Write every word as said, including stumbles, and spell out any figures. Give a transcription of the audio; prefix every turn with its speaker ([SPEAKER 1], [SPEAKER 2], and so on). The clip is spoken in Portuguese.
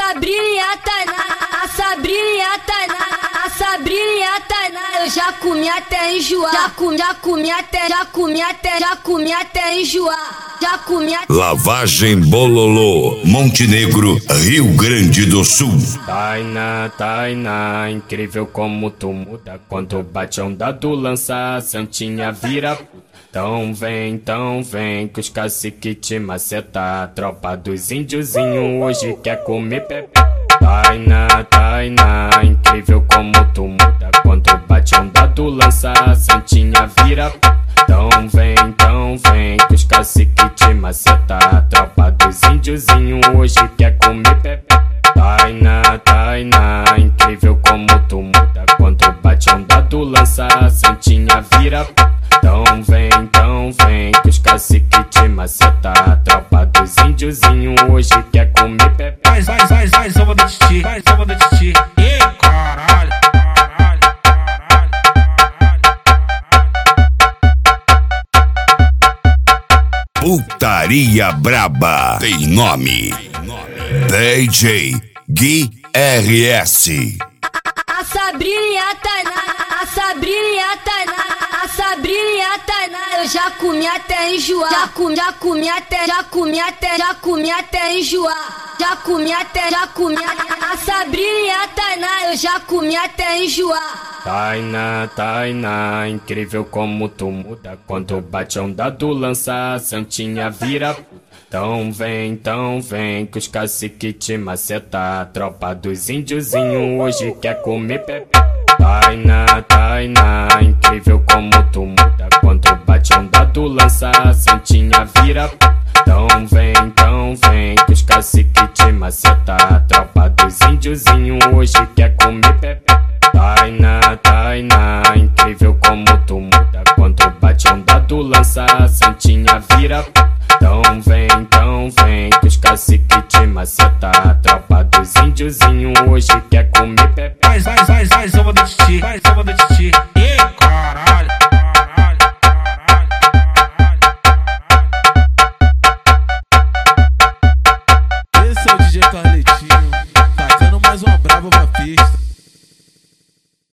[SPEAKER 1] Sabrina Tainá, a Sabrina Tainá, a Sabrina Tainá, eu já comi até enjoar, já comi, já comi até, já comi até, já comi até enjoar. Já comi até...
[SPEAKER 2] Lavagem Bololô, Montenegro, Rio Grande do Sul.
[SPEAKER 3] Tainá, Tainá, incrível como tu muda. Quando bate a onda do lança, a santinha vira. Então vem, então vem, que os cacique te maceta. A tropa dos índiozinhos hoje quer comer pepe. Tainá, Tainá, incrível como tu muda. Quando bate a onda do lança, a santinha vira. Então vem, então vem, que os cacique te maceta. A tropa dos índiozinhos hoje quer comer pepe. Tainá, Tainá, incrível como tu muda. Quando bate a onda do lança, a santinha vira. Então vem, então vem, que os cacique te maceta. A tropa dos índiozinhos hoje quer comer pepe.
[SPEAKER 4] Vai, vai, vai, vai, samba da titi, vai, samba da titi. Ih, caralho, caralho, caralho, caralho.
[SPEAKER 2] Putaria Braba tem nome. D J Gui R S.
[SPEAKER 1] A Sabrina Tainá, a Sabrina Tainá, a Sabrina Tainá, eu já comi até enjoar, já comi, já comi até, já comi até, já comi até enjoar. Já comi até, já comi até, a Sabrina Tainá, eu já comi até enjoar.
[SPEAKER 3] Tainá, Tainá, incrível como tu muda. Quando bate a onda do lança, a santinha vira. Então vem, então vem, que os cacique te maceta. A tropa dos índiozinhos hoje quer comer pepe. Tainá, Tainá, incrível como tu muda. Quando bate a onda do lança, a santinha vira. Então vem, então vem, que os cacique te maceta. A tropa dos índiozinhos hoje quer comer pepe. Tainá, Tainá, incrível como tu muda. Quando bate a onda do lança, a santinha vira. Então vem, então vem, que os cacique te maceta. A tropa dos índiozinhos hoje quer comer pepe.
[SPEAKER 4] Vai, vai, vai, vai, samba da titi, vai, samba da titi.